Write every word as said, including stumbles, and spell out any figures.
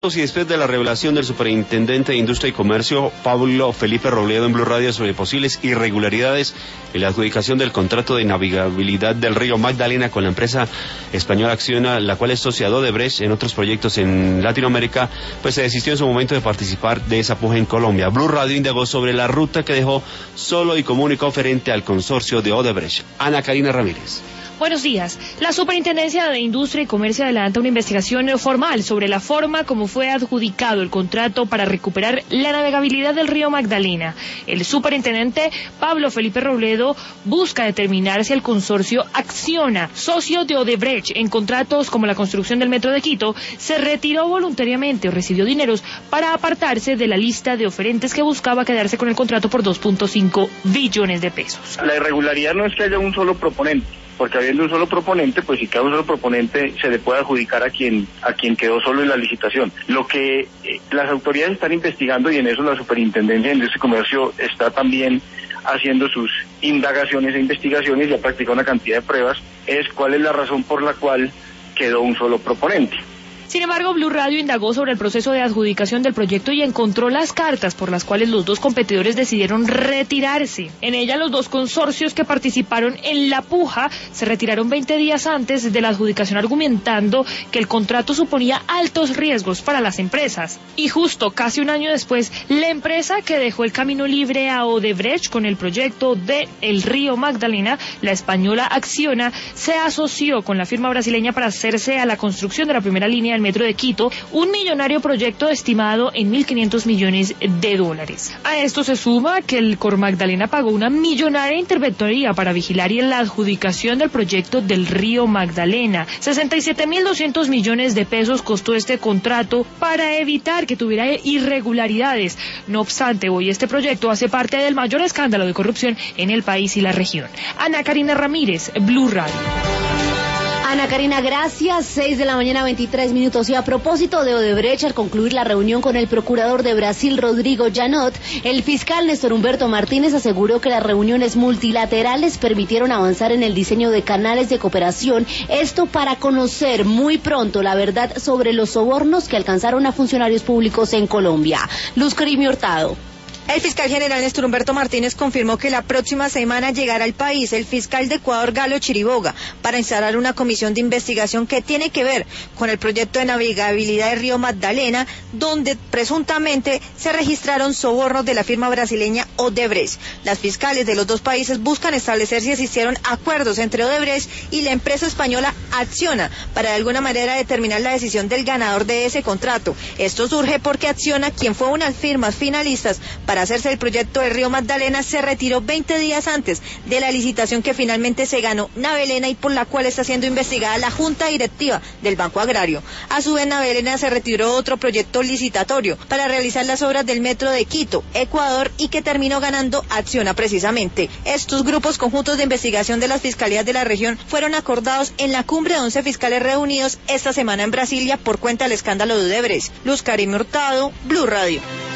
Y después de la revelación del superintendente de Industria y Comercio, Pablo Felipe Robledo, en Blue Radio sobre posibles irregularidades en la adjudicación del contrato de navegabilidad del río Magdalena con la empresa española Acciona, la cual es socia de Odebrecht en otros proyectos en Latinoamérica, pues se desistió en su momento de participar de esa puja en Colombia. Blue Radio indagó sobre la ruta que dejó solo y comunicó frente al consorcio de Odebrecht. Ana Karina Ramírez. Buenos días. La Superintendencia de Industria y Comercio adelanta una investigación formal sobre la forma como fue adjudicado el contrato para recuperar la navegabilidad del río Magdalena. El superintendente Pablo Felipe Robledo busca determinar si el consorcio Acciona, socio de Odebrecht en contratos como la construcción del metro de Quito, se retiró voluntariamente o recibió dineros para apartarse de la lista de oferentes que buscaba quedarse con el contrato por dos punto cinco billones de pesos. La irregularidad no es que haya un solo proponente, porque habiendo un solo proponente, pues si cada un solo proponente se le puede adjudicar a quien a quien quedó solo en la licitación. Lo que eh, las autoridades están investigando, y en eso la Superintendencia de Industria y Comercio está también haciendo sus indagaciones e investigaciones y ha practicado una cantidad de pruebas, es cuál es la razón por la cual quedó un solo proponente. Sin embargo, Blue Radio indagó sobre el proceso de adjudicación del proyecto y encontró las cartas por las cuales los dos competidores decidieron retirarse. En ella, los dos consorcios que participaron en la puja se retiraron veinte días antes de la adjudicación, argumentando que el contrato suponía altos riesgos para las empresas. Y justo casi un año después, la empresa que dejó el camino libre a Odebrecht con el proyecto de el río Magdalena, la española Acciona, se asoció con la firma brasileña para hacerse a la construcción de la primera línea del metro de Quito, un millonario proyecto estimado en mil quinientos millones de dólares. A esto se suma que el Cor Magdalena pagó una millonaria interventoría para vigilar la adjudicación del proyecto del río Magdalena. sesenta y siete mil doscientos millones de pesos costó este contrato para evitar que tuviera irregularidades. No obstante, hoy este proyecto hace parte del mayor escándalo de corrupción en el país y la región. Ana Karina Ramírez, Blue Radio. Ana Karina, gracias. seis de la mañana, veintitrés minutos. Y a propósito de Odebrecht, al concluir la reunión con el procurador de Brasil, Rodrigo Janot, el fiscal Néstor Humberto Martínez aseguró que las reuniones multilaterales permitieron avanzar en el diseño de canales de cooperación, esto para conocer muy pronto la verdad sobre los sobornos que alcanzaron a funcionarios públicos en Colombia. Luz Carimi Hurtado. El fiscal general Néstor Humberto Martínez confirmó que la próxima semana llegará al país el fiscal de Ecuador, Galo Chiriboga, para instalar una comisión de investigación que tiene que ver con el proyecto de navegabilidad del río Magdalena, donde presuntamente se registraron sobornos de la firma brasileña Odebrecht. Las fiscales de los dos países buscan establecer si existieron acuerdos entre Odebrecht y la empresa española Acciona para de alguna manera determinar la decisión del ganador de ese contrato. Esto surge porque Acciona, quien fue una de las firmas finalistas para hacerse el proyecto del río Magdalena, se retiró veinte días antes de la licitación que finalmente se ganó Navelena y por la cual está siendo investigada la Junta Directiva del Banco Agrario. A su vez, Navelena se retiró otro proyecto licitatorio para realizar las obras del metro de Quito, Ecuador, y que terminó ganando Acciona precisamente. Estos grupos conjuntos de investigación de las fiscalías de la región fueron acordados en la cumbre de once fiscales reunidos esta semana en Brasilia por cuenta del escándalo de Odebrecht. Luz Carimi Hurtado, Blue Radio.